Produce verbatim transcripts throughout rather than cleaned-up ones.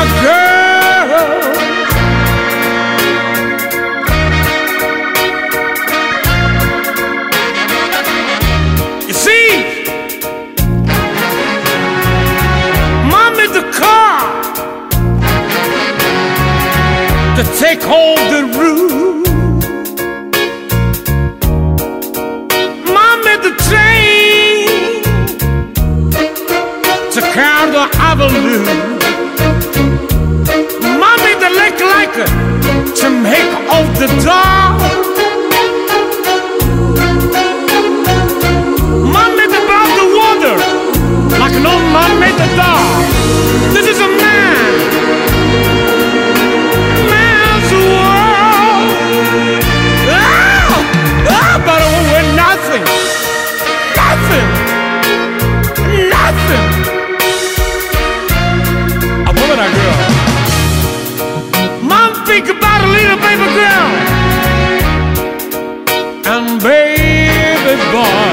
girl. You see, Mom is the car to take hold the road. Mom is the train to count the avenue. Mom is the lake liker to make out the dog. Mom is about the water like no mom made the dog. This is a man. But with nothing, nothing, nothing. A woman, a girl. Mom think about a little baby girl and baby boy.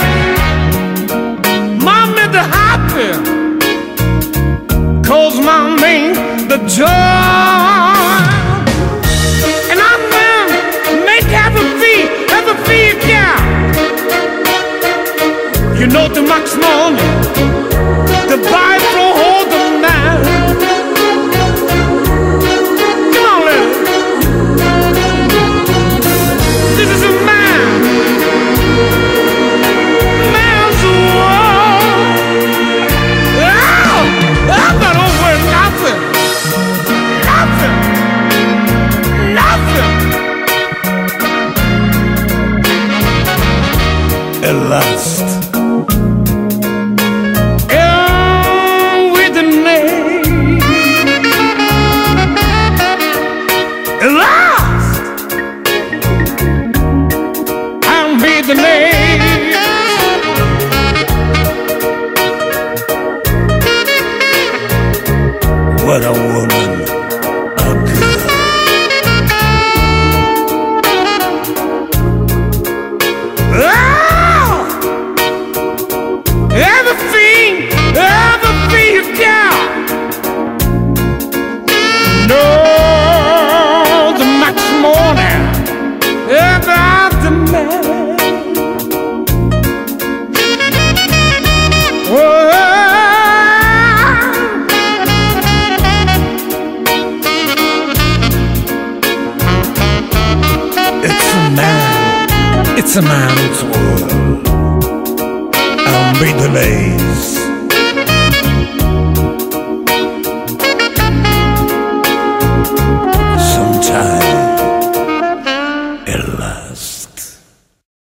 Mom is the happy, cause mom means the joy. And I'm gonna make happy feet. Yeah. You know the max money, the buy for hold them now. Come on, little. This is a man, man's world. Oh, I'm not over nothing, nothing, nothing. At last, and with the name, at last, and with the name, what a woman, a girl. Everything, everything you got. No, the max morning about the man. Whoa. It's a man, it's a man's world. I'll be the lace.